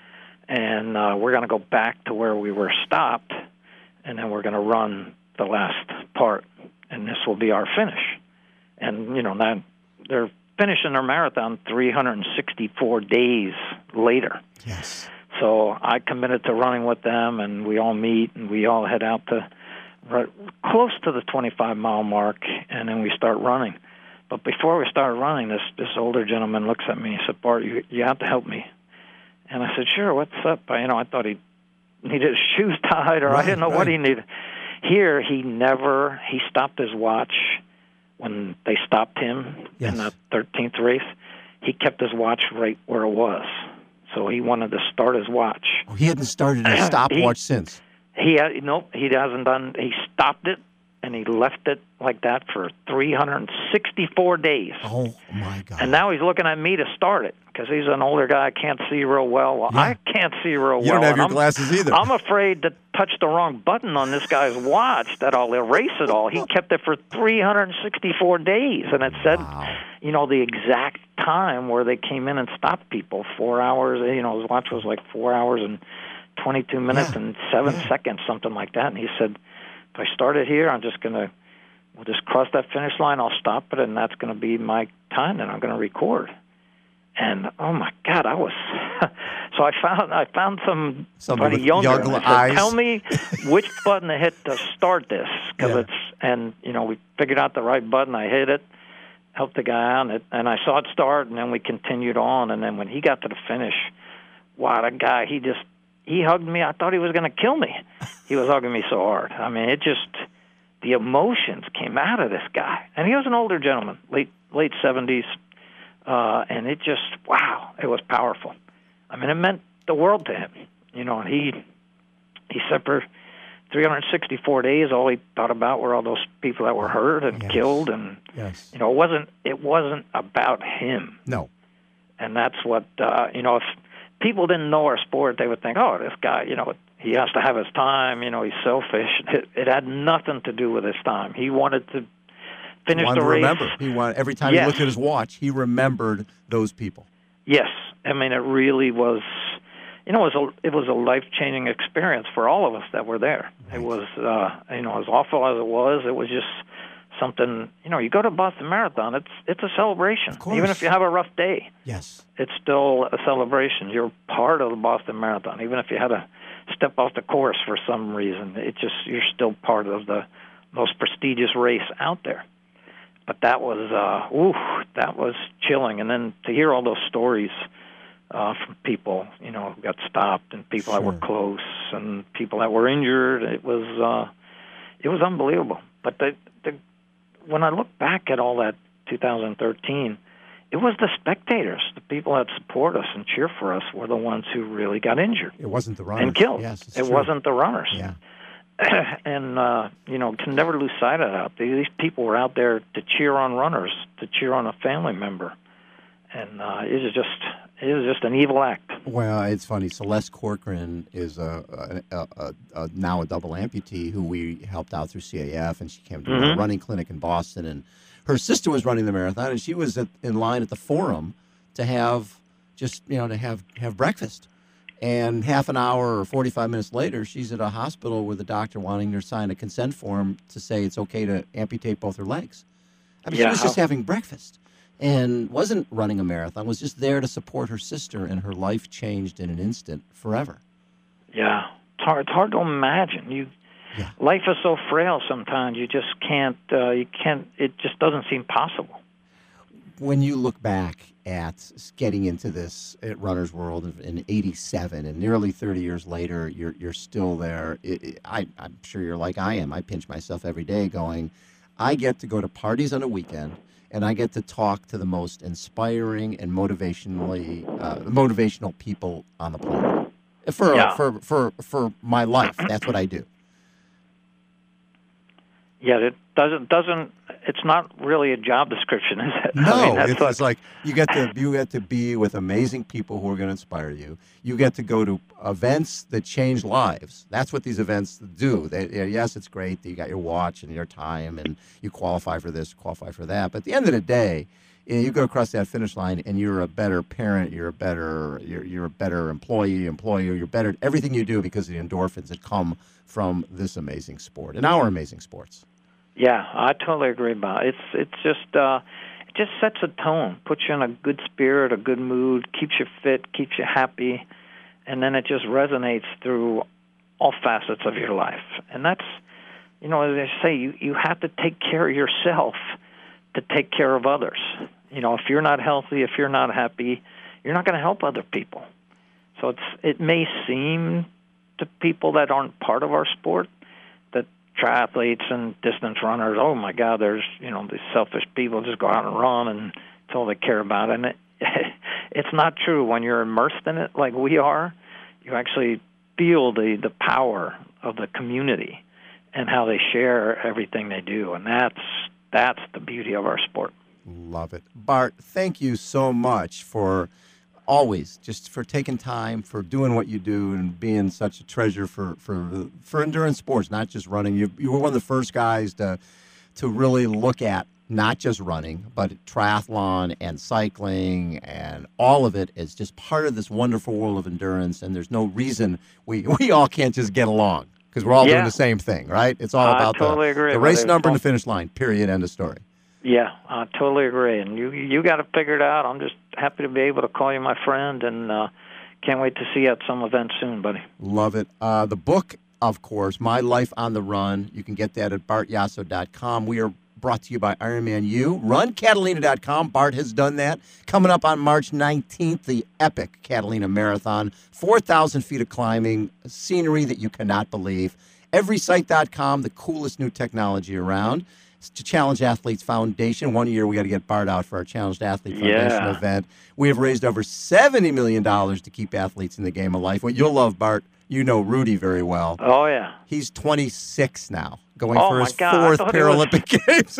And uh, we're going to go back to where we were stopped, and then we're going to run the last part, and this will be our finish. And, you know, that they're finishing their marathon three hundred sixty-four days later. Yes. So I committed to running with them, and we all meet, and we all head out to right, close to the twenty-five mile mark, and then we start running. But before we started running, this, this older gentleman looks at me and said, Bart, you, you have to help me. And I said, sure, what's up? I, you know, I thought he needed his shoes tied, or Right, I didn't know right. what he needed. Here, he never, he stopped his watch when they stopped him Yes. in the thirteenth race. He kept his watch right where it was. So he wanted to start his watch. Oh, he hadn't started a stopwatch since. He had, nope, he hasn't done, he stopped it, and he left it like that for three hundred sixty-four days. Oh, my God. And now he's looking at me to start it, because he's an older guy, can't see real well. Well, Yeah. I can't see real well. You don't have and your I'm, glasses either. I'm afraid to touch the wrong button on this guy's watch that I'll erase it all. He kept it for three hundred sixty-four days, and it said, Wow. you know, the exact time where they came in and stopped people, four hours, you know, his watch was like four hours and twenty-two minutes Yeah. and seven Yeah. seconds, something like that. And he said, if I start it here, I'm just going to, we'll just cross that finish line, I'll stop it, and that's going to be my time, and I'm going to record. And oh my God, I was so I found I found some Somebody somebody with younger. young And I said, eyes. tell me which button to hit to start this, because Yeah. it's and you know we figured out the right button. I hit it, helped the guy on it, and I saw it start, and then we continued on. And then when he got to the finish, wow, that guy he just he hugged me. I thought he was going to kill me. He was hugging me so hard. I mean, it just the emotions came out of this guy, and he was an older gentleman, late late seventies. Uh, and it just, wow, it was powerful. I mean, it meant the world to him, you know, and he, he said for three hundred sixty-four days, all he thought about were all those people that were hurt and Yes. killed. And, Yes. you know, it wasn't, it wasn't about him. No. And that's what, uh, you know, if people didn't know our sport, they would think, oh, this guy, you know, he has to have his time, you know, he's selfish. It, it had nothing to do with his time. He wanted to finish He wanted the to race. remember. He wanted, every time Yes. he looked at his watch, he remembered those people. Yes, I mean it really was. You know, it was a it was a life changing experience for all of us that were there. Right. It was, uh, you know, as awful as it was, it was just something. You know, you go to Boston Marathon, it's it's a celebration. Of course. Even if you have a rough day, Yes. it's still a celebration. You're part of the Boston Marathon, even if you had to step off the course for some reason. It just you're still part of the most prestigious race out there. But that was, uh, ooh, that was chilling. And then to hear all those stories uh, from people, you know, who got stopped and people Sure. that were close and people that were injured. It was uh, it was unbelievable. But the, the when I look back at all that two thousand thirteen, it was the spectators, the people that support us and cheer for us, were the ones who really got injured It wasn't the runners. and killed. Yes, it's it true. wasn't the runners. Yeah. And, uh, you know, can never lose sight of that. These people were out there to cheer on runners, to cheer on a family member. And uh, it was just it was just an evil act. Well, it's funny. Celeste Corcoran is a, a, a, a now a double amputee who we helped out through C A F, and she came to Mhm. a running clinic in Boston. And her sister was running the marathon, and she was at, in line at the Forum to have just you know to have have breakfast. And half an hour or forty-five minutes later, she's at a hospital with the doctor wanting her to sign a consent form to say it's okay to amputate both her legs. I mean, Yeah, she was just how- having breakfast and wasn't running a marathon, was just there to support her sister, and her life changed in an instant forever. Yeah, it's hard, it's hard to imagine. You, Yeah. life is so frail sometimes. You just can't. Uh, you can't. It just doesn't seem possible. When you look back at getting into this at Runner's World in eighty-seven, and nearly thirty years later, you're you're still there. It, it, I, I'm sure you're like I am. I pinch myself every day going, I get to go to parties on a weekend, and I get to talk to the most inspiring and motivationally uh, motivational people on the planet. For, Yeah. for, for, for my life, that's what I do. Yeah, it doesn't doesn't. It's not really a job description, is it? No, I mean, that's it's, what- it's like you get to you get to be with amazing people who are going to inspire you. You get to go to events that change lives. That's what these events do. They, you know, yes, it's great that you got your watch and your time and you qualify for this, qualify for that. But at the end of the day, you know, you go across that finish line and you're a better parent. You're a better you're you're a better employee, employer. You're better at everything you do because of the endorphins that come from this amazing sport and our amazing sports. Yeah, I totally agree, Bob. It's it's just uh, it just sets a tone, puts you in a good spirit, a good mood, keeps you fit, keeps you happy, and then it just resonates through all facets of your life. And that's, you know, as I say, you you have to take care of yourself to take care of others. You know, if you're not healthy, if you're not happy, you're not going to help other people. So it's it may seem to people that aren't part of our sport that triathletes and distance runners, oh my God, there's, you know, these selfish people just go out and run and it's all they care about. And it, it's not true. When you're immersed in it like we are, you actually feel the, the power of the community and how they share everything they do. And that's that's the beauty of our sport. Love it. Bart, thank you so much for always just for taking time, for doing what you do and being such a treasure for, for, for endurance sports, not just running. You, you were one of the first guys to, to really look at not just running, but triathlon and cycling and all of it is just part of this wonderful world of endurance. And there's no reason we, we all can't just get along because we're all Yeah. doing the same thing, right? It's all I about totally the, agree. the race Whether number and the it's- finish line, period, end of story. Yeah, I totally agree. And you you got to figure it out. I'm just happy to be able to call you my friend, and uh, can't wait to see you at some event soon, buddy. Love it. Uh, the book, of course, My Life on the Run. You can get that at bart yasso dot com. We are brought to you by Ironman U. run catalina dot com. Bart has done that. Coming up on March nineteenth, the epic Catalina Marathon. four thousand feet of climbing, scenery that you cannot believe. every site dot com, the coolest new technology around. It's the Challenge Athletes Foundation. One year we got to get Bart out for our Challenged Athlete Foundation Yeah. event. We have raised over seventy million dollars to keep athletes in the game of life. What you'll love, Bart, you know Rudy very well. Oh, yeah. He's twenty-six now, going Oh, for my his God, I fourth thought he was- Paralympic Games.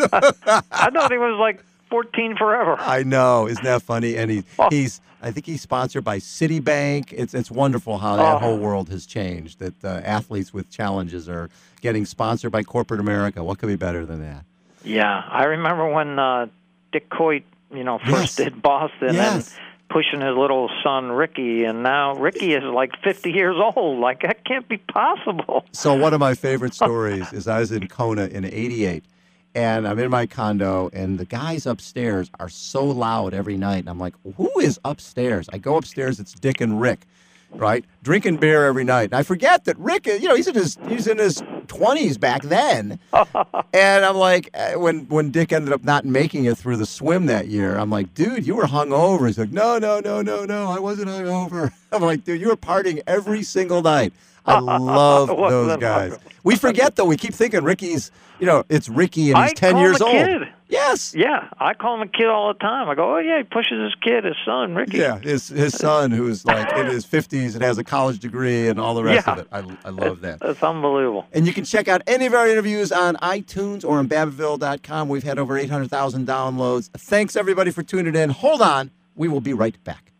I thought he was like fourteen forever. I know, isn't that funny? And he, Oh. he's, I think he's sponsored by Citibank. It's it's wonderful how Oh. that whole world has changed. That uh, athletes with challenges are getting sponsored by corporate America. What could be better than that? Yeah, I remember when uh, Dick Coit, you know, Yes. first did Boston Yes. and pushing his little son Ricky, and now Ricky is like fifty years old. Like, that can't be possible. So one of my favorite stories is I was in Kona in eighty-eight, and I'm in my condo, and the guys upstairs are so loud every night. And I'm like, who is upstairs? I go upstairs, it's Dick and Rick, right? Drinking beer every night. And I forget that Rick, you know, he's in his he's in his twenties back then. And I'm like, uh, when when Dick ended up not making it through the swim that year, I'm like, dude, you were hungover. He's like, no, no, no, no, no, I wasn't hungover. I'm like, dude, you were partying every single night. I love those guys. We forget, though. We keep thinking Ricky's, you know, it's Ricky and he's I ten call years him a old. Kid. Yes. Yeah, I call him a kid all the time. I go, oh, yeah, he pushes his kid, his son, Ricky. Yeah, his his son, who's like in his fifties and has a college degree and all the rest Yeah. of it. I, I love that. That's unbelievable. And you can check out any of our interviews on iTunes or on Babbittville dot com. We've had over eight hundred thousand downloads. Thanks, everybody, for tuning in. Hold on. We will be right back.